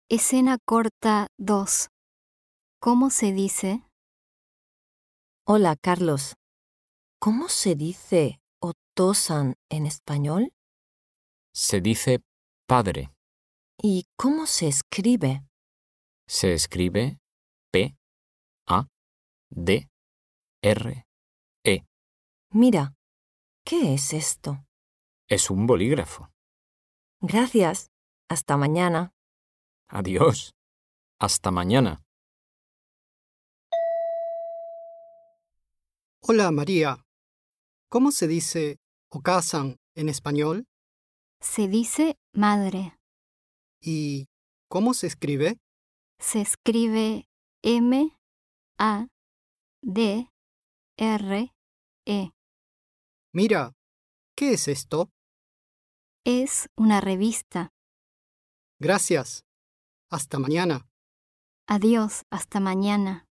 Escena corta 2. ¿Cómo se dice? Hola, Carlos. ¿Cómo se dice Otosan en español? Se dice padre. ¿Y cómo se escribe? Se escribe P-A-D-R-E. Mira, ¿qué es esto? Es un bolígrafo. Gracias. Hasta mañana. Adiós. Hasta mañana. Hola María, ¿cómo se dice Okasan en español? Se dice madre. ¿Y cómo se escribe? Se escribe M-A-D-R-E. Mira, ¿qué es esto? Es una revista. Gracias. Hasta mañana. Adiós, hasta mañana.